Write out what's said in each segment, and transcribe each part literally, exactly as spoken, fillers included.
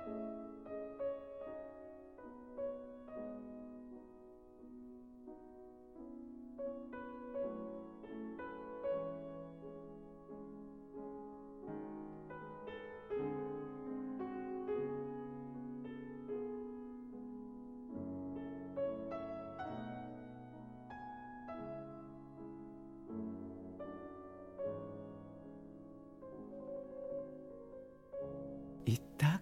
Итак,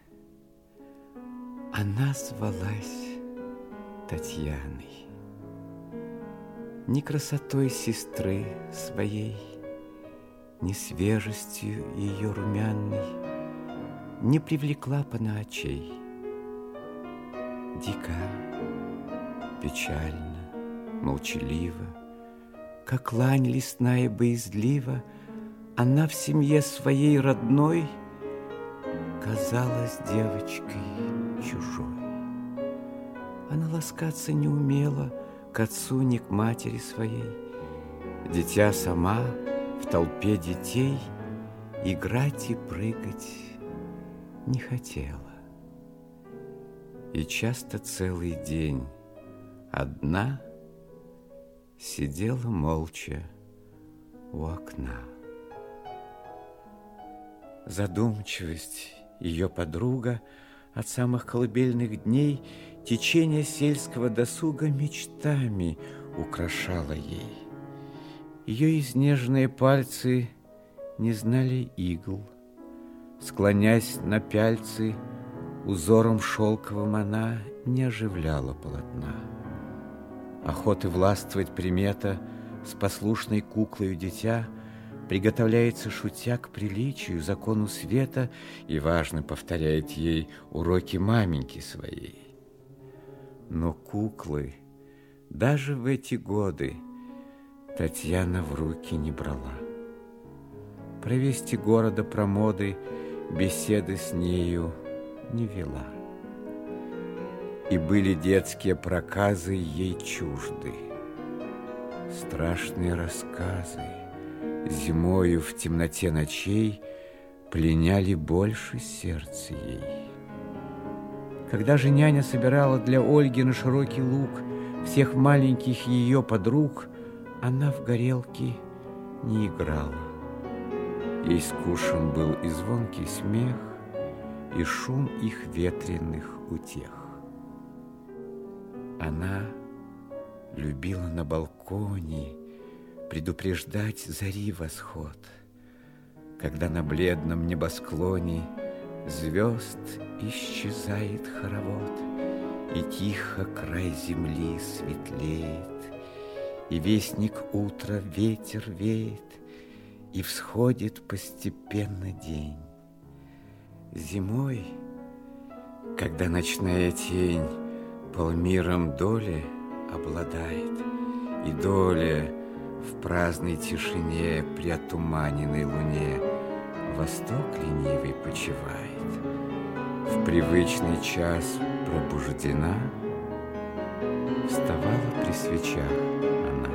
она звалась Татьяной. Ни красотой сестры своей, ни свежестью ее румяной не привлекла пана очей. Дика, печально, молчалива, как лань лесная боязлива, она в семье своей родной казалась девочкой чужой. Она ласкаться не умела к отцу, ни к матери своей. Дитя сама в толпе детей играть и прыгать не хотела. И часто целый день одна сидела молча у окна. Задумчивость ее подруга от самых колыбельных дней течение сельского досуга мечтами украшала ей. Ее изнеженные пальцы не знали игл. Склонясь на пяльцы, узором шелковым она не оживляла полотна. Охоты властвовать примета с послушной куклою дитя приготовляется, шутя, к приличию, закону света, и важно повторяет ей уроки маменьки своей. Но куклы даже в эти годы Татьяна в руки не брала. Про вести города, про моды беседы с нею не вела. И были детские проказы ей чужды. Страшные рассказы зимою в темноте ночей пленяли больше сердце ей. Когда же няня собирала для Ольги на широкий луг всех маленьких ее подруг, она в горелки не играла. Ей скучен был и звонкий смех, и шум их ветреных утех. Она любила на балконе предупреждать зари восход, когда на бледном небосклоне звезд исчезает хоровод, и тихо край земли светлеет, и вестник утра ветер веет, и всходит постепенно день. Зимой, когда ночная тень полмиром доли обладает, и доля в праздной тишине при отуманенной луне восток ленивый почивает, в привычный час пробуждена, вставала при свечах она.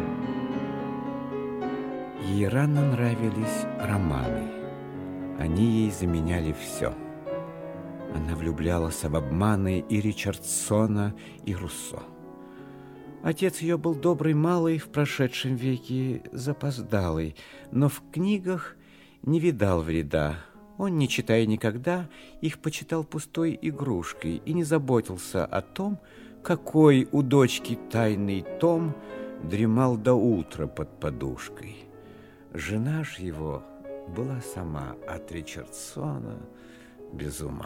Ей рано нравились романы, они ей заменяли все. Она влюблялась в обманы и Ричардсона, и Руссо. Отец ее был добрый малый, в прошедшем веке запоздалый, но в книгах не видал вреда. Он, не читая никогда, их почитал пустой игрушкой и не заботился о том, какой у дочки тайный том дремал до утра под подушкой. Жена ж его была сама от Ричардсона без ума.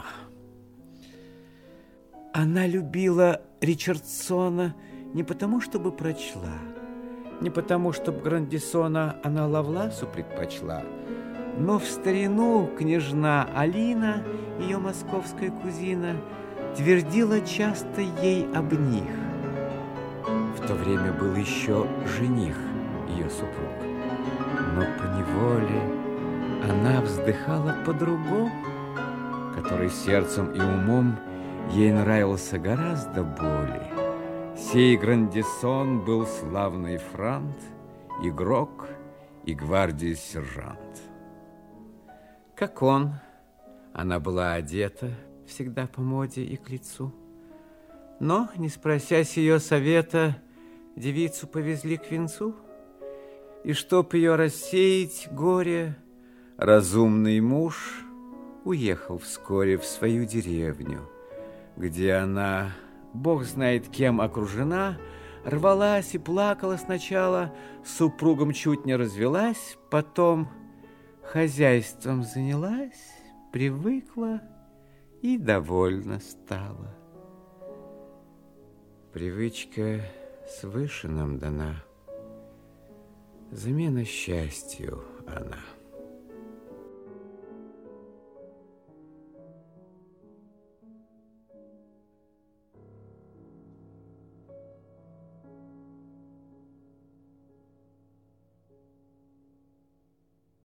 Она любила Ричардсона не потому, чтобы прочла, не потому, чтобы Грандисона она Лавласу предпочла, но в старину княжна Алина, ее московская кузина, твердила часто ей об них. В то время был еще жених, ее супруг, но поневоле она вздыхала по другому, который сердцем и умом ей нравился гораздо более. Сей Грандисон был славный франт, игрок и гвардии сержант. Как он, она была одета всегда по моде и к лицу. Но, не спросясь ее совета, девицу повезли к венцу. И чтоб ее рассеять горе, разумный муж уехал вскоре в свою деревню, где она, бог знает кем окружена, рвалась и плакала сначала, с супругом чуть не развелась, потом хозяйством занялась, привыкла и довольна стала. Привычка свыше нам дана, замена счастью она.